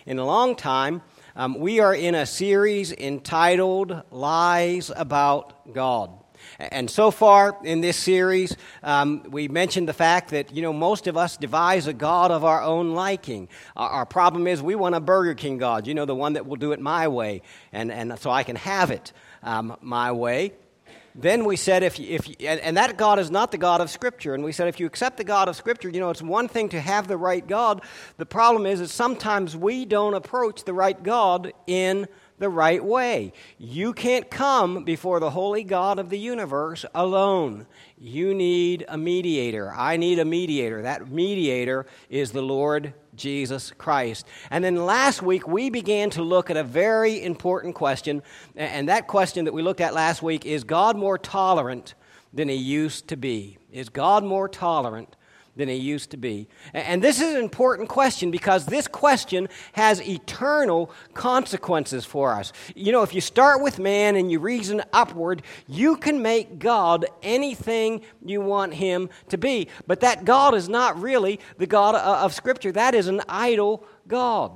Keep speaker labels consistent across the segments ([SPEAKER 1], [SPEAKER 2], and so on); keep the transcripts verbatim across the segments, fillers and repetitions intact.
[SPEAKER 1] in a long time. Um, we are in a series entitled Lies About God. And so far in this series, um, we mentioned the fact that, you know, most of us devise a God of our own liking. Our, our problem is we want a Burger King God, you know, the one that will do it my way, and, and so I can have it um, my way. Then we said, if you, if you, and, and that God is not the God of Scripture. And we said, if you accept the God of Scripture, you know, it's one thing to have the right God. The problem is that sometimes we don't approach the right God in the right way. You can't come before the holy God of the universe alone. You need a mediator. I need a mediator. That mediator is the Lord Jesus Christ. And then last week, we began to look at a very important question, and that question that we looked at last week is God more tolerant than He used to be? Is God more tolerant than He used to be? And this is an important question because this question has eternal consequences for us. You know, if you start with man and you reason upward, you can make God anything you want Him to be. But that God is not really the God of Scripture. That is an idol God.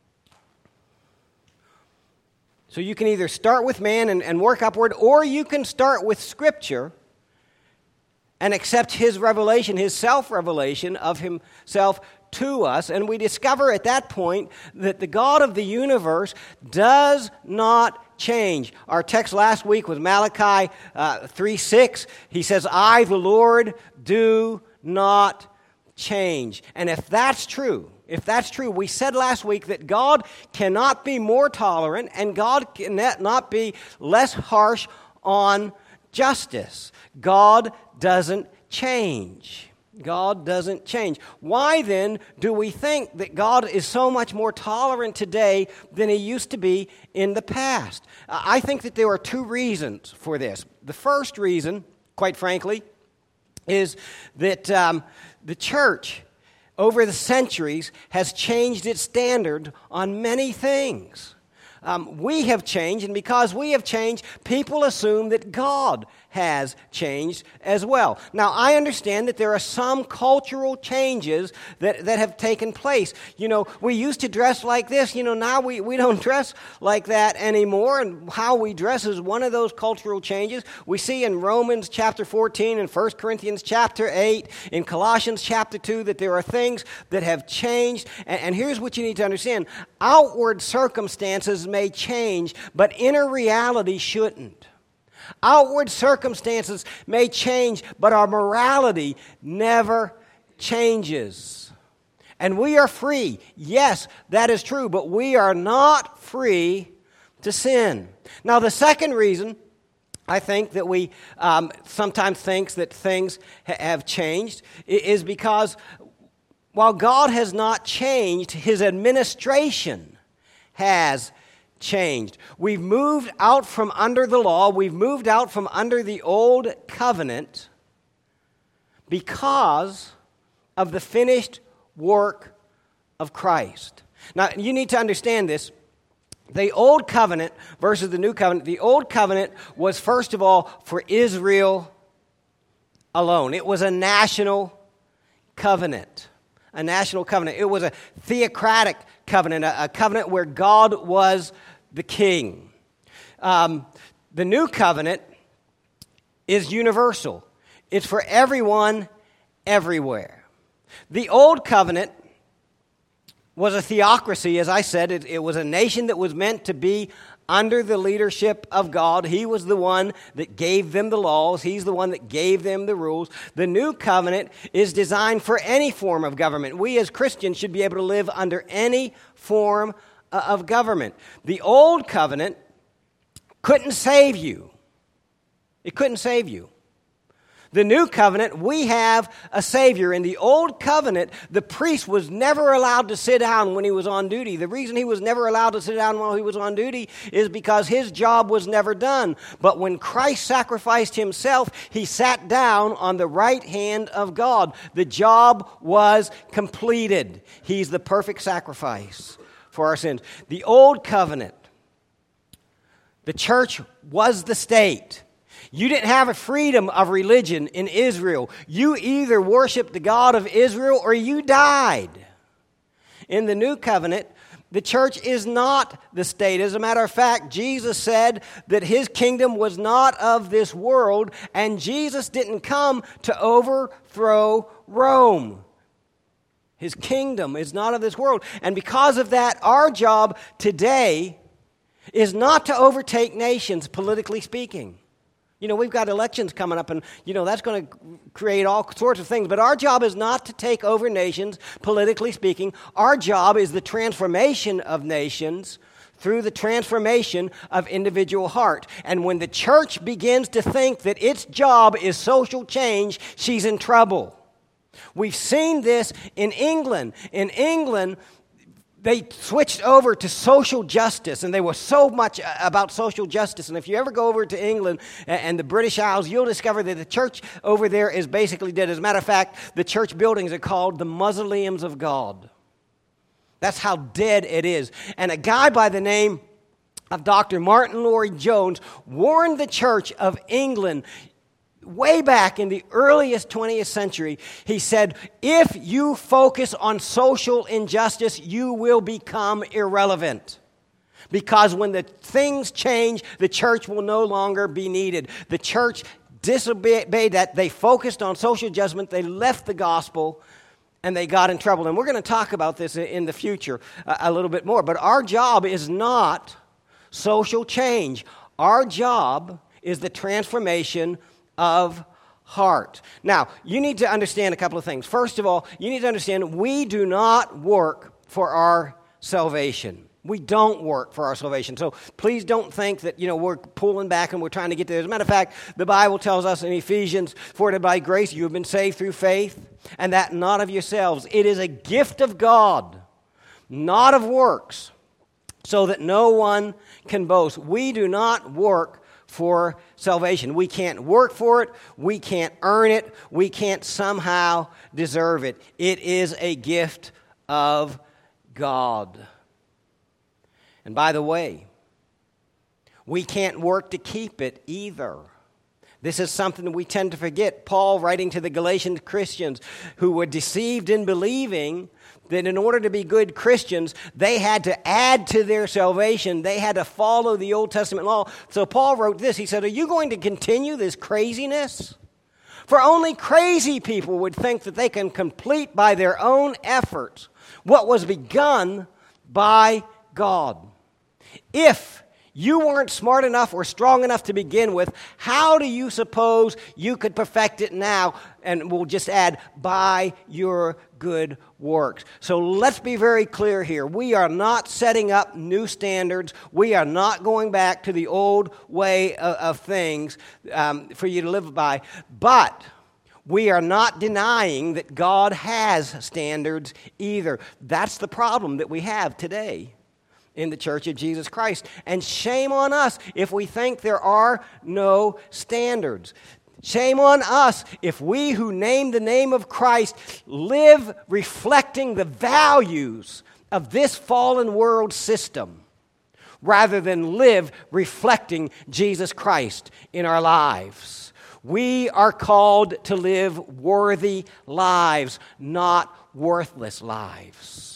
[SPEAKER 1] So you can either start with man and, and work upward, or you can start with Scripture and accept His revelation, His self-revelation of Himself to us. And we discover at that point that the God of the universe does not change. Our text last week was Malachi uh, three six. He says, I, the Lord, do not change. And if that's true, if that's true, we said last week that God cannot be more tolerant and God cannot be less harsh on justice. God doesn't change. God doesn't change. Why then do we think that God is so much more tolerant today than He used to be in the past? I think that there are two reasons for this. The first reason, quite frankly, is that um, the church over the centuries has changed its standard on many things. Um, we have changed, and because we have changed, people assume that God has changed as well. Now, I understand that there are some cultural changes that, that have taken place. You know, we used to dress like this. You know, now we, we don't dress like that anymore, and how we dress is one of those cultural changes. We see in Romans chapter fourteen, in First Corinthians chapter eight, in Colossians chapter two, that there are things that have changed. And, and here's what you need to understand. Outward circumstances may change, but inner reality shouldn't. Outward circumstances may change, but our morality never changes. And we are free. Yes, that is true, but we are not free to sin. Now, the second reason I think that we um, sometimes think that things ha- have changed is because while God has not changed, His administration has changed. We've moved out from under the law. We've moved out from under the old covenant because of the finished work of Christ. Now, you need to understand this. The old covenant versus the new covenant. The old covenant was, first of all, for Israel alone. It was a national covenant. A national covenant. It was a theocratic covenant, a, a covenant where God was the king. Um, the new covenant is universal. It's for everyone, everywhere. The old covenant was a theocracy, as I said. It, it was a nation that was meant to be under the leadership of God. He was the one that gave them the laws. He's the one that gave them the rules. The new covenant is designed for any form of government. We as Christians should be able to live under any form of government. The old covenant couldn't save you. It couldn't save you. The new covenant, we have a Savior. In the old covenant, the priest was never allowed to sit down when he was on duty. The reason he was never allowed to sit down while he was on duty is because his job was never done. But when Christ sacrificed Himself, He sat down on the right hand of God. The job was completed. He's the perfect sacrifice for our sins. The old covenant, the church was the state. You didn't have a freedom of religion in Israel. You either worshiped the God of Israel or you died. In the new covenant, The church is not the state. As a matter of fact, Jesus said that his kingdom was not of this world, and Jesus didn't come to overthrow Rome. His kingdom is not of this world. And because of that, our job today is not to overtake nations, politically speaking. You know, we've got elections coming up, and, you know, that's going to create all sorts of things. But our job is not to take over nations, politically speaking. Our job is the transformation of nations through the transformation of individual heart. And when the church begins to think that its job is social change, she's in trouble. We've seen this in England. In England, they switched over to social justice, and they were so much about social justice. And if you ever go over to England and the British Isles, you'll discover that the church over there is basically dead. As a matter of fact, the church buildings are called the mausoleums of God. That's how dead it is. And a guy by the name of Doctor Martin Lloyd-Jones warned the Church of England way back in the earliest twentieth century. He said, if you focus on social injustice, you will become irrelevant. Because when the things change, the church will no longer be needed. The church disobeyed that. They focused on social judgment. They left the gospel, and they got in trouble. And we're going to talk about this in the future a little bit more. But our job is not social change. Our job is the transformation of heart. Now, you need to understand a couple of things. First of all, you need to understand we do not work for our salvation. We don't work for our salvation. So please don't think that, you know, we're pulling back and we're trying to get there. As a matter of fact, the Bible tells us in Ephesians, for it by grace you have been saved through faith, and that not of yourselves. It is a gift of God, not of works, so that no one can boast. We do not work for salvation. We can't work for it. We can't earn it. We can't somehow deserve it. It is a gift of God. And by the way, we can't work to keep it either. This is something that we tend to forget. Paul, writing to the Galatian Christians who were deceived in believing that in order to be good Christians, they had to add to their salvation. They had to follow the Old Testament law. So Paul wrote this. He said, are you going to continue this craziness? For only crazy people would think that they can complete by their own efforts what was begun by God. If you weren't smart enough or strong enough to begin with, how do you suppose you could perfect it now? And we'll just add, by your good works. So let's be very clear here. We are not setting up new standards. We are not going back to the old way of, of things um, for you to live by. But we are not denying that God has standards either. That's the problem that we have today in the Church of Jesus Christ. And shame on us if we think there are no standards. Shame on us if we who name the name of Christ live reflecting the values of this fallen world system rather than live reflecting Jesus Christ in our lives. We are called to live worthy lives, not worthless lives.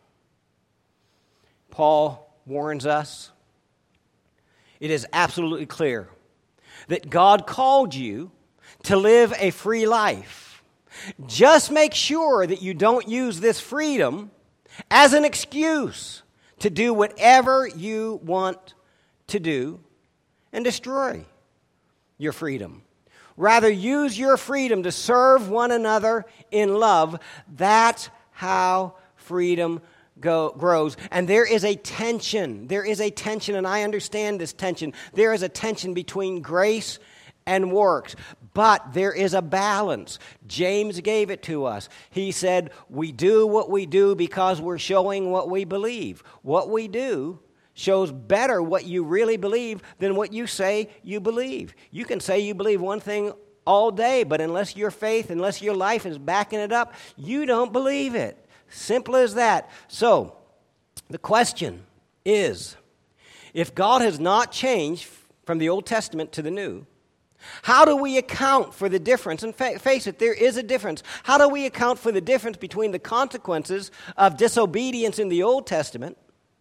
[SPEAKER 1] Paul warns us, it is absolutely clear that God called you to live a free life. Just make sure that you don't use this freedom as an excuse to do whatever you want to do and destroy your freedom. Rather, use your freedom to serve one another in love. That's how freedom Go, grows. And there is a tension. There is a tension, and I understand this tension. There is a tension between grace and works. But there is a balance. James gave it to us. He said, we do what we do because we're showing what we believe. What we do shows better what you really believe than what you say you believe. You can say you believe one thing all day, but unless your faith, unless your life is backing it up, you don't believe it. Simple as that. So, the question is, if God has not changed from the Old Testament to the New, how do we account for the difference? And fa- face it, there is a difference. How do we account for the difference between the consequences of disobedience in the Old Testament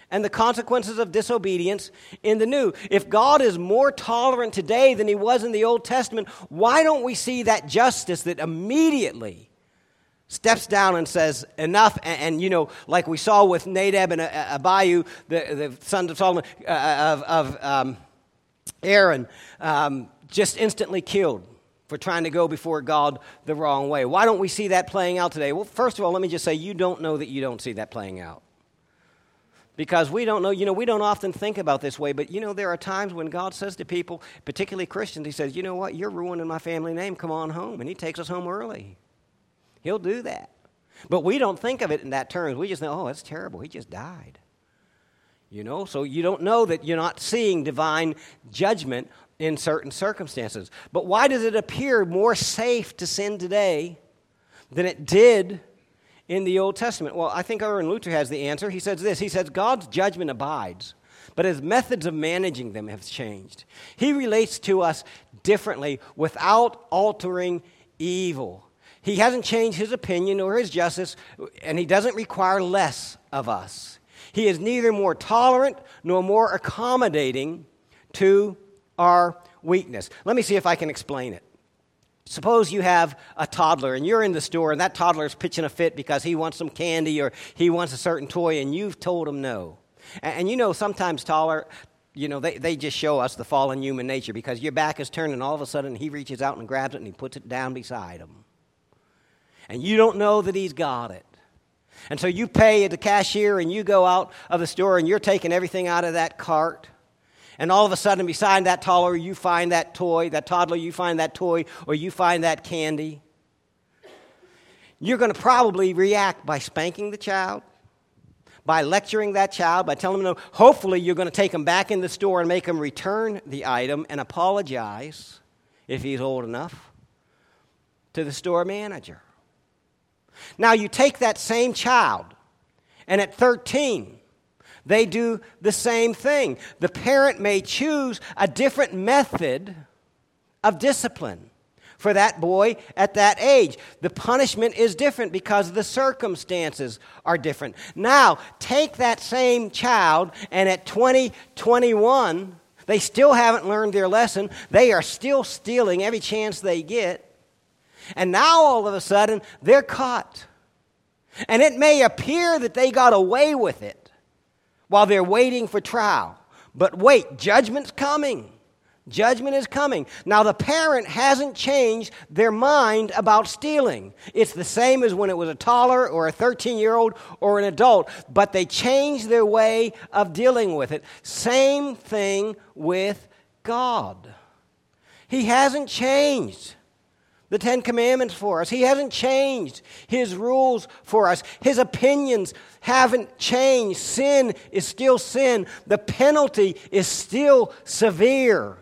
[SPEAKER 1] and the consequences of disobedience in the New. If God is more tolerant today than he was in the Old Testament, why don't we see that justice that immediately steps down and says, enough, and, and you know, like we saw with Nadab and Abihu, the, the sons of Solomon, uh, of, of um, Aaron, um, just instantly killed for trying to go before God the wrong way. Why don't we see that playing out today? Well, first of all, let me just say, you don't know that you don't see that playing out. Because we don't know, you know, we don't often think about this way, but, you know, there are times when God says to people, particularly Christians, he says, you know what, you're ruining my family name, come on home. And he takes us home early. He'll do that. But we don't think of it in that terms. We just know, oh, that's terrible. He just died. You know, so you don't know that you're not seeing divine judgment in certain circumstances. But why does it appear more safe to sin today than it did in the Old Testament? Well, I think Erwin Luther has the answer. He says this. He says, God's judgment abides, but his methods of managing them have changed. He relates to us differently without altering evil. He hasn't changed his opinion or his justice, and he doesn't require less of us. He is neither more tolerant nor more accommodating to our weakness. Let me see if I can explain it. Suppose you have a toddler and you're in the store and that toddler is pitching a fit because he wants some candy or he wants a certain toy and you've told him no. And, and you know, sometimes toddler, you know, they, they just show us the fallen human nature because your back is turned and all of a sudden he reaches out and grabs it and he puts it down beside him. And you don't know that he's got it. And so you pay at the cashier and you go out of the store and you're taking everything out of that cart. And all of a sudden, beside that toddler, you find that toy, that toddler, you find that toy, or you find that candy. You're going to probably react by spanking the child, by lecturing that child, by telling them no. Hopefully, you're going to take him back in the store and make him return the item and apologize, if he's old enough, to the store manager. Now, you take that same child, and at thirteen, they do the same thing. The parent may choose a different method of discipline for that boy at that age. The punishment is different because the circumstances are different. Now, take that same child, and at twenty, twenty-one, they still haven't learned their lesson. They are still stealing every chance they get. And now, all of a sudden, they're caught. And it may appear that they got away with it while they're waiting for trial. But wait, judgment's coming. Judgment is coming. Now, the parent hasn't changed their mind about stealing. It's the same as when it was a toddler or a thirteen-year-old or an adult, but they changed their way of dealing with it. Same thing with God. He hasn't changed the Ten Commandments for us. He hasn't changed his rules for us. His opinions haven't changed. Sin is still sin. The penalty is still severe.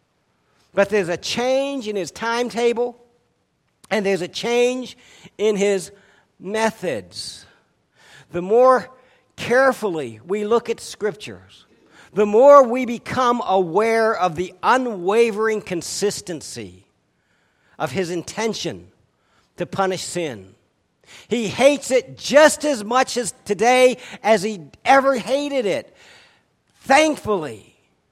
[SPEAKER 1] But there's a change in his timetable, and there's a change in his methods. The more carefully we look at scriptures, the more we become aware of the unwavering consistency of his intention to punish sin. He hates it just as much as today as he ever hated it. Thankfully,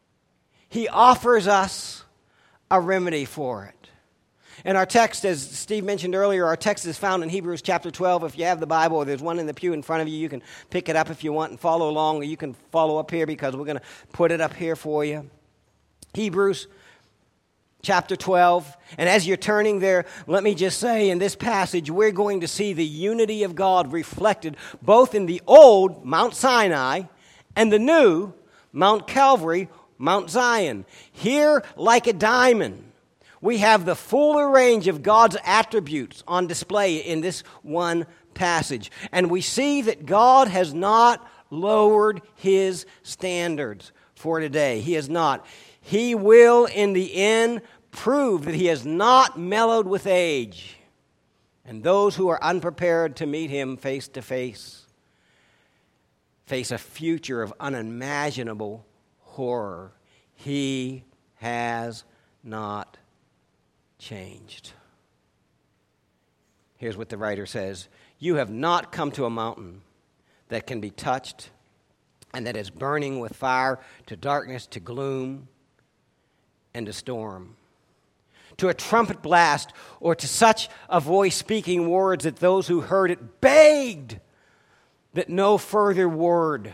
[SPEAKER 1] he offers us a remedy for it. And our text, as Steve mentioned earlier, our text is found in Hebrews chapter twelve. If you have the Bible, or there's one in the pew in front of you, you can pick it up if you want and follow along, or you can follow up here because we're going to put it up here for you. Hebrews chapter twelve. And as you're turning there, let me just say, in this passage, we're going to see the unity of God reflected both in the old Mount Sinai and the new Mount Calvary, Mount Zion. Here, like a diamond, we have the full range of God's attributes on display in this one passage. And we see that God has not lowered his standards for today. He has not. He will, in the end, prove that he has not mellowed with age. And those who are unprepared to meet him face to face face a future of unimaginable horror. He has not changed. Here's what the writer says. You have not come to a mountain that can be touched, and that is burning with fire, to darkness, to gloom, and to storm. To a trumpet blast, or to such a voice speaking words that those who heard it begged that no further word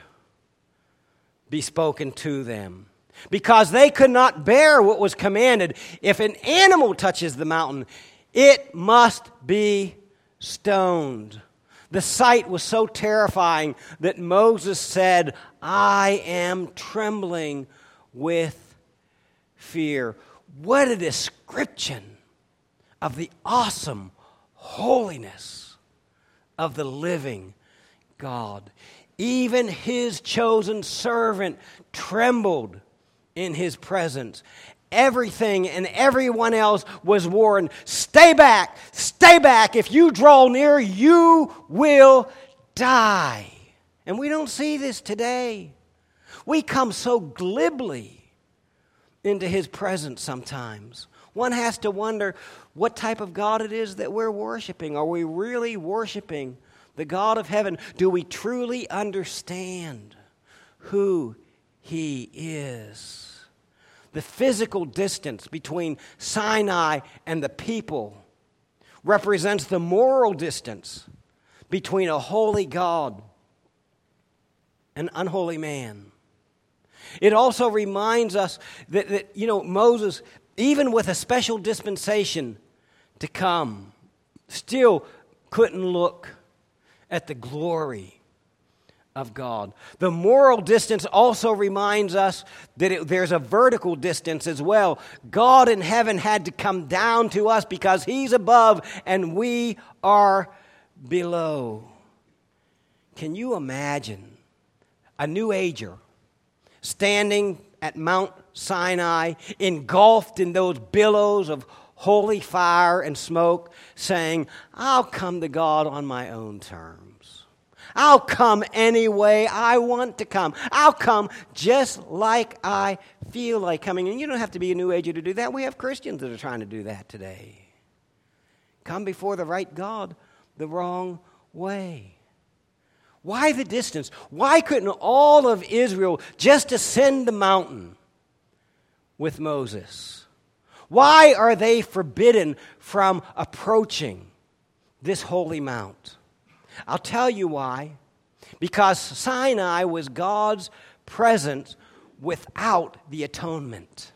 [SPEAKER 1] be spoken to them, because they could not bear what was commanded. If an animal touches the mountain, it must be stoned. The sight was so terrifying that Moses said, I am trembling with fear. What a description of the awesome holiness of the living God. Even his chosen servant trembled in his presence. Everything and everyone else was warned, stay back, stay back. If you draw near, you will die. And we don't see this today. We come so glibly into his presence sometimes. One has to wonder what type of God it is that we're worshiping. Are we really worshiping the God of heaven? Do we truly understand who he is? The physical distance between Sinai and the people represents the moral distance between a holy God and an unholy man. It also reminds us that, that, you know, Moses, even with a special dispensation to come, still couldn't look at the glory of God. The moral distance also reminds us that it, there's a vertical distance as well. God in heaven had to come down to us because he's above and we are below. Can you imagine a New Ager standing at Mount Sinai, engulfed in those billows of holy fire and smoke, saying, I'll come to God on my own terms. I'll come any way I want to come. I'll come just like I feel like coming. And you don't have to be a New Ager to do that. We have Christians that are trying to do that today. Come before the right God the wrong way. Why the distance? Why couldn't all of Israel just ascend the mountain with Moses? Why are they forbidden from approaching this holy mount? I'll tell you why. Because Sinai was God's presence without the atonement.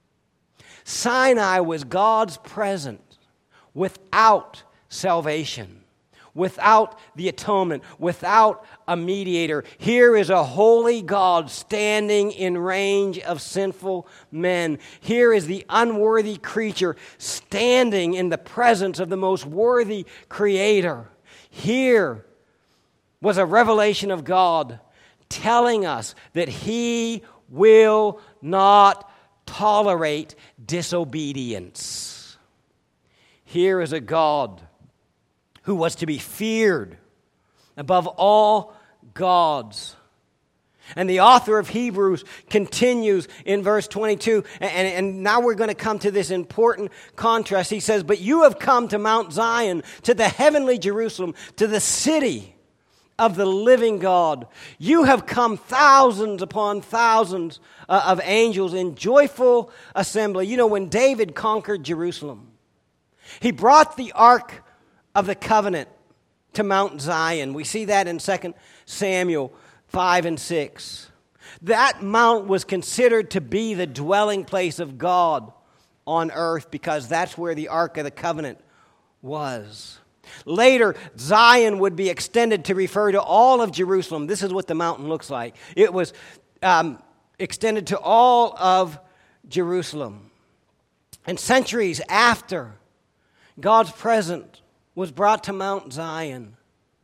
[SPEAKER 1] Sinai was God's presence without salvation, without the atonement, without a mediator. Here is a holy God standing in range of sinful men. Here is the unworthy creature standing in the presence of the most worthy Creator. Here was a revelation of God telling us that He will not tolerate disobedience. Here is a God who was to be feared above all gods. And the author of Hebrews continues in verse twenty-two, and, and now we're going to come to this important contrast. He says, but you have come to Mount Zion, to the heavenly Jerusalem, to the city of the living God. You have come thousands upon thousands uh, of angels in joyful assembly. You know, when David conquered Jerusalem, he brought the ark of the covenant to Mount Zion. We see that in Second Samuel five and six. That mount was considered to be the dwelling place of God on earth because that's where the Ark of the Covenant was. Later, Zion would be extended to refer to all of Jerusalem. This is what the mountain looks like. It was um, extended to all of Jerusalem. And centuries after God's presence was brought to Mount Zion,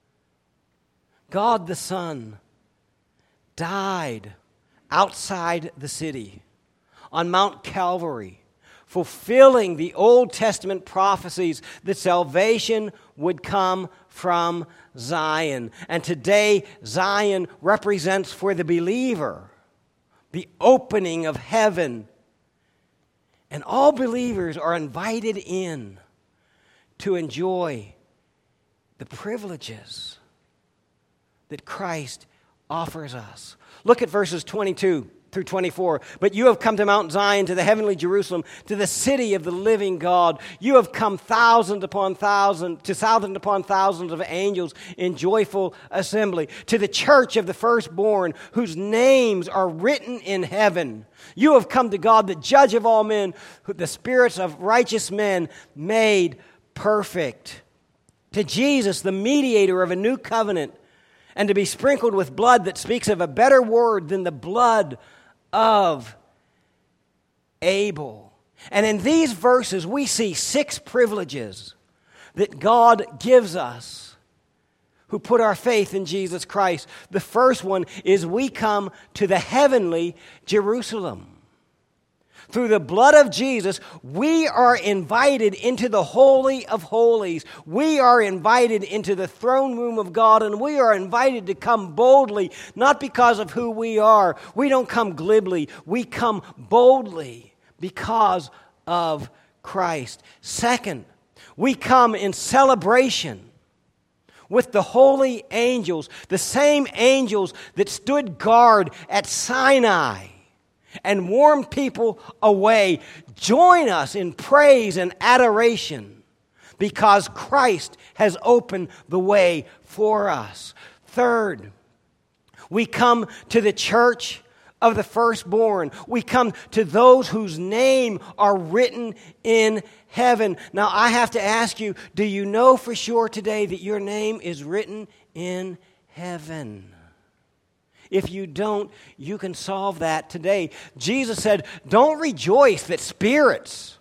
[SPEAKER 1] God the Son died outside the city on Mount Calvary, fulfilling the Old Testament prophecies that salvation would come from Zion. And today, Zion represents for the believer the opening of heaven. And all believers are invited in to enjoy the privileges that Christ offers us. Look at verses twenty-two through twenty-four. But you have come to Mount Zion, to the heavenly Jerusalem, to the city of the living God. You have come thousands upon thousands, to thousands upon thousands of angels in joyful assembly, to the church of the firstborn, whose names are written in heaven. You have come to God, the judge of all men, who the spirits of righteous men made perfect. To Jesus, the mediator of a new covenant, and to be sprinkled with blood that speaks of a better word than the blood of Abel. And in these verses, we see six privileges that God gives us who put our faith in Jesus Christ. The first one is we come to the heavenly Jerusalem. Through the blood of Jesus, we are invited into the Holy of Holies. We are invited into the throne room of God, and we are invited to come boldly, not because of who we are. We don't come glibly. We come boldly because of Christ. Second, we come in celebration with the holy angels, the same angels that stood guard at Sinai and warned people away. Join us in praise and adoration because Christ has opened the way for us. Third, we come to the church of the firstborn. We come to those whose name are written in heaven. Now, I have to ask you, do you know for sure today that your name is written in heaven? If you don't, you can solve that today. Jesus said, don't rejoice that spirits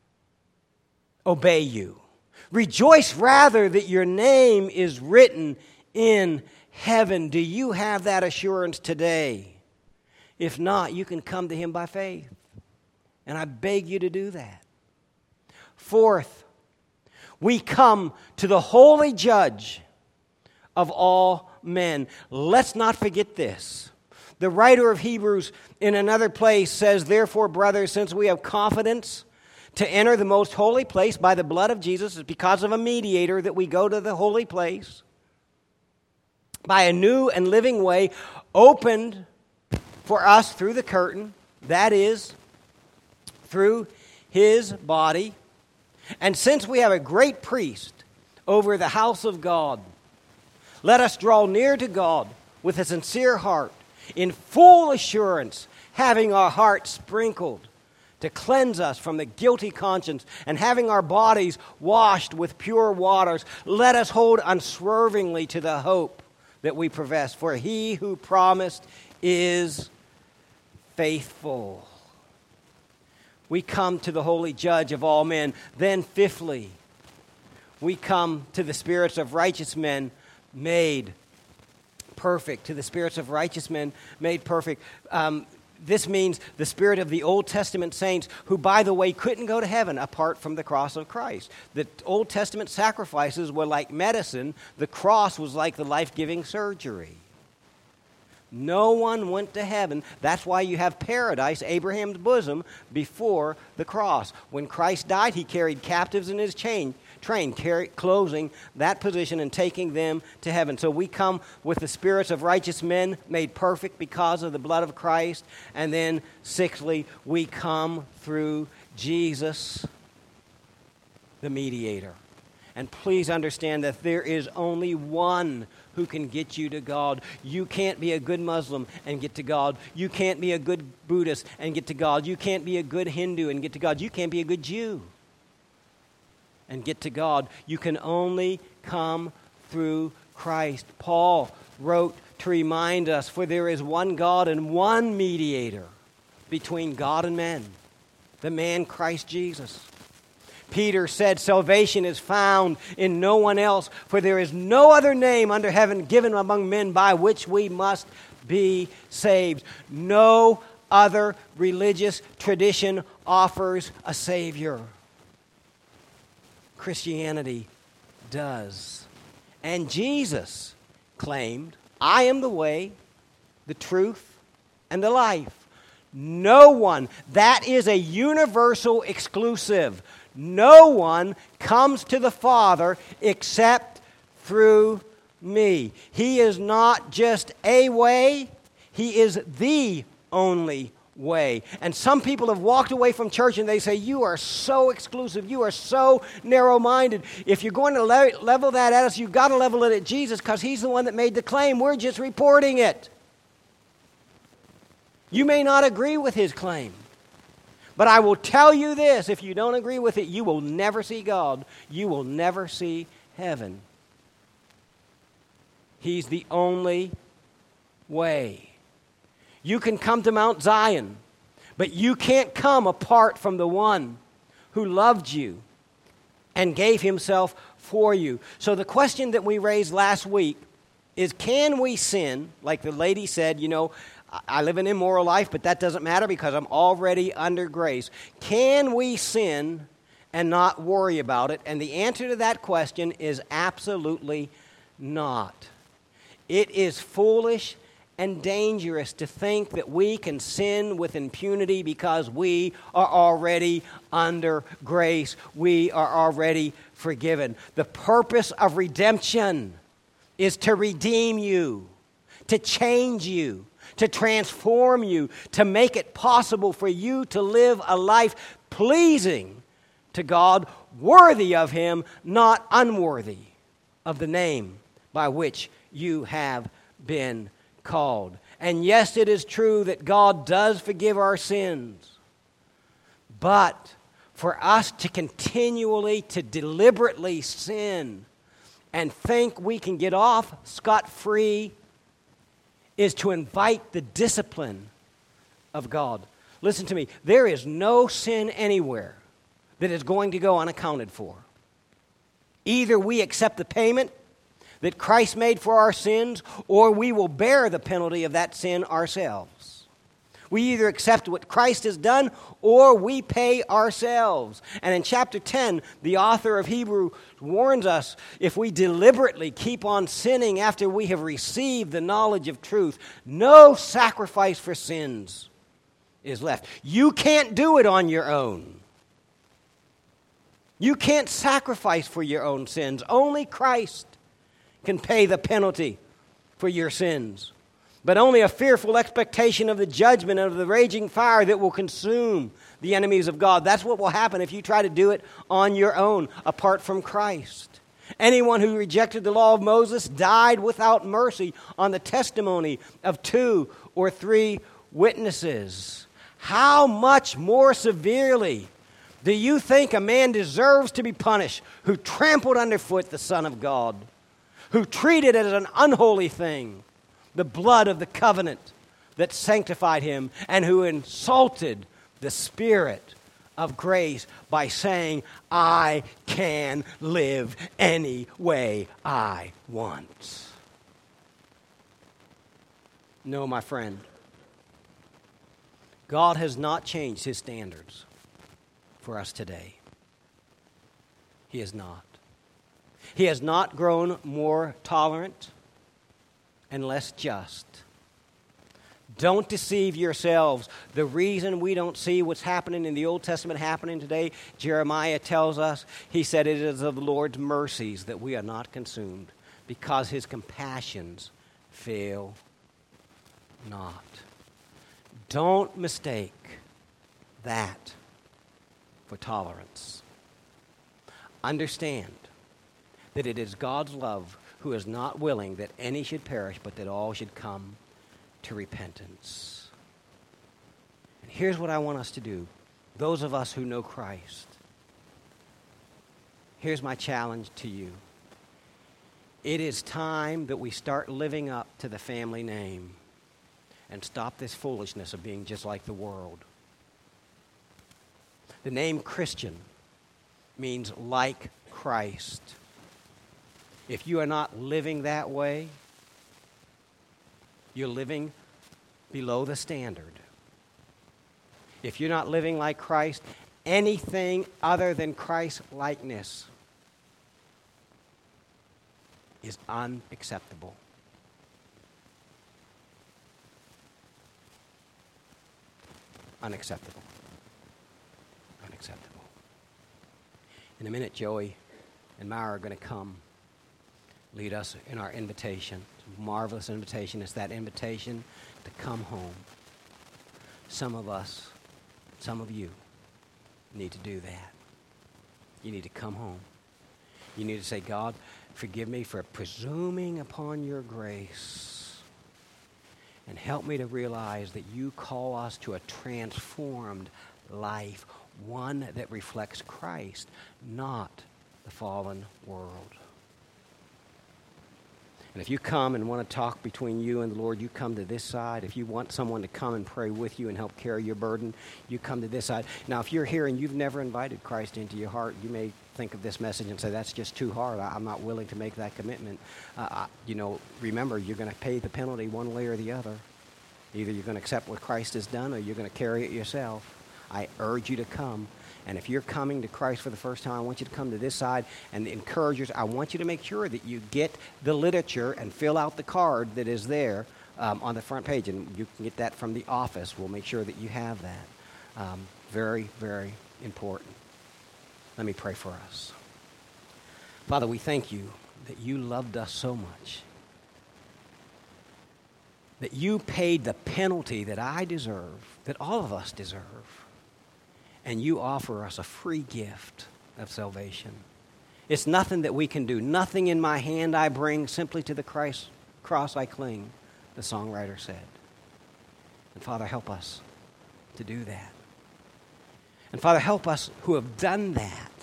[SPEAKER 1] obey you. Rejoice rather that your name is written in heaven. Do you have that assurance today? If not, you can come to Him by faith. And I beg you to do that. Fourth, we come to the holy judge of all men. Let's not forget this. The writer of Hebrews in another place says, therefore, brothers, since we have confidence to enter the most holy place by the blood of Jesus, it's because of a mediator that we go to the holy place, by a new and living way opened for us through the curtain, that is, through His body. And since we have a great priest over the house of God, let us draw near to God with a sincere heart, in full assurance, having our hearts sprinkled to cleanse us from the guilty conscience, and having our bodies washed with pure waters. Let us hold unswervingly to the hope that we profess, for He who promised is faithful. We come to the holy judge of all men. Then fifthly, we come to the spirits of righteous men made perfect, to the spirits of righteous men made perfect. Um, this means the spirit of the Old Testament saints who, by the way, couldn't go to heaven apart from the cross of Christ. The Old Testament sacrifices were like medicine. The cross was like the life-giving surgery. No one went to heaven. That's why you have paradise, Abraham's bosom, before the cross. When Christ died, He carried captives in His chain, train, carry, closing that position and taking them to heaven. So we come with the spirits of righteous men made perfect because of the blood of Christ. And then, sixthly, we come through Jesus, the mediator. And please understand that there is only one who can get you to God. You can't be a good Muslim and get to God. You can't be a good Buddhist and get to God. You can't be a good Hindu and get to God. You can't be a good Jew and get to God. You can only come through Christ. Paul wrote to remind us, for there is one God and one mediator between God and men, the man Christ Jesus. Peter said, salvation is found in no one else, for there is no other name under heaven given among men by which we must be saved. No other religious tradition offers a Savior. Christianity does. And Jesus claimed, I am the way, the truth, and the life. No one, that is a universal exclusive. No one comes to the Father except through me. He is not just a way, He is the only way. And some people have walked away from church and they say, you are so exclusive, you are so narrow-minded. If you're going to le- level that at us, you've got to level it at Jesus, because He's the one that made the claim. We're just reporting it. You may not agree with His claim, but I will tell you this: if you don't agree with it, you will never see God. You will never see heaven. He's the only way. You can come to Mount Zion, but you can't come apart from the one who loved you and gave Himself for you. So the question that we raised last week is, can we sin? Like the lady said, you know, I live an immoral life, but that doesn't matter because I'm already under grace. Can we sin and not worry about it? And the answer to that question is absolutely not. It is foolish and dangerous to think that we can sin with impunity because we are already under grace. We are already forgiven. The purpose of redemption is to redeem you, to change you, to transform you, to make it possible for you to live a life pleasing to God, worthy of Him, not unworthy of the name by which you have been called. And yes, it is true that God does forgive our sins, but for us to continually, to deliberately sin and think we can get off scot-free is to invite the discipline of God. Listen to me. There is no sin anywhere that is going to go unaccounted for. Either we accept the payment that Christ made for our sins, or we will bear the penalty of that sin ourselves. We either accept what Christ has done, or we pay ourselves. And in chapter ten, the author of Hebrews warns us, if we deliberately keep on sinning after we have received the knowledge of truth, no sacrifice for sins is left. You can't do it on your own. You can't sacrifice for your own sins. Only Christ can pay the penalty for your sins. But only a fearful expectation of the judgment of the raging fire that will consume the enemies of God. That's what will happen if you try to do it on your own, apart from Christ. Anyone who rejected the law of Moses died without mercy on the testimony of two or three witnesses. How much more severely do you think a man deserves to be punished who trampled underfoot the Son of God, who treated it as an unholy thing, the blood of the covenant that sanctified him, and who insulted the Spirit of grace by saying, I can live any way I want? No, my friend. God has not changed His standards for us today. He has not. He has not grown more tolerant and less just. Don't deceive yourselves. The reason we don't see what's happening in the Old Testament happening today, Jeremiah tells us, he said, it is of the Lord's mercies that we are not consumed, because His compassions fail not. Don't mistake that for tolerance. Understand that it is God's love who is not willing that any should perish, but that all should come to repentance. And here's what I want us to do, those of us who know Christ. Here's my challenge to you. It is time that we start living up to the family name and stop this foolishness of being just like the world. The name Christian means like Christ. If you are not living that way, you're living below the standard. If you're not living like Christ, anything other than Christ-likeness is unacceptable. Unacceptable. Unacceptable. In a minute, Joey and Myra are going to come Lead us in our invitation. It's a marvelous invitation. It's that invitation to come home. Some of us, some of you, need to do that. You need to come home. You need to say, God, forgive me for presuming upon your grace. And help me to realize that you call us to a transformed life, one that reflects Christ, not the fallen world. And if you come and want to talk between you and the Lord, you come to this side. If you want someone to come and pray with you and help carry your burden, you come to this side. Now, if you're here and you've never invited Christ into your heart, you may think of this message and say, that's just too hard. I, I'm not willing to make that commitment. Uh, I, you know, remember, you're going to pay the penalty one way or the other. Either you're going to accept what Christ has done or you're going to carry it yourself. I urge you to come. And if you're coming to Christ for the first time, I want you to come to this side. And the encouragers, I want you to make sure that you get the literature and fill out the card that is there um, on the front page. And you can get that from the office. We'll make sure that you have that. Um, very, very important. Let me pray for us. Father, we thank you that you loved us so much, that you paid the penalty that I deserve, that all of us deserve. And you offer us a free gift of salvation. It's nothing that we can do. Nothing in my hand I bring, simply to the Christ cross I cling, the songwriter said. And Father, help us to do that. And Father, help us who have done that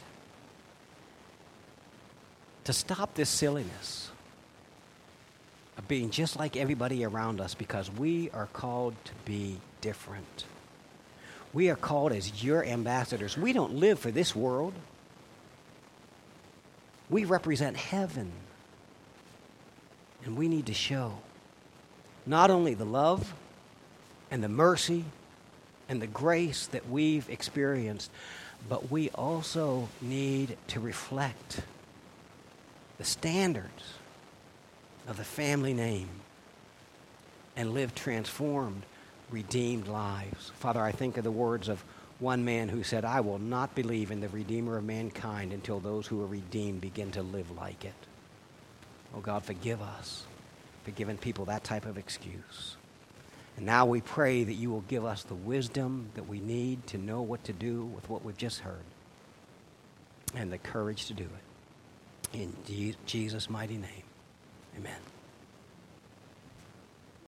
[SPEAKER 1] to stop this silliness of being just like everybody around us, because we are called to be different. We are called as your ambassadors. We don't live for this world. We represent heaven. And we need to show not only the love and the mercy and the grace that we've experienced, but we also need to reflect the standards of the family name and live transformed, redeemed lives. Father, I think of the words of one man who said, I will not believe in the Redeemer of mankind until those who are redeemed begin to live like it. Oh God, forgive us for giving people that type of excuse. And now we pray that you will give us the wisdom that we need to know what to do with what we've just heard, and the courage to do it. In Jesus' mighty name, amen.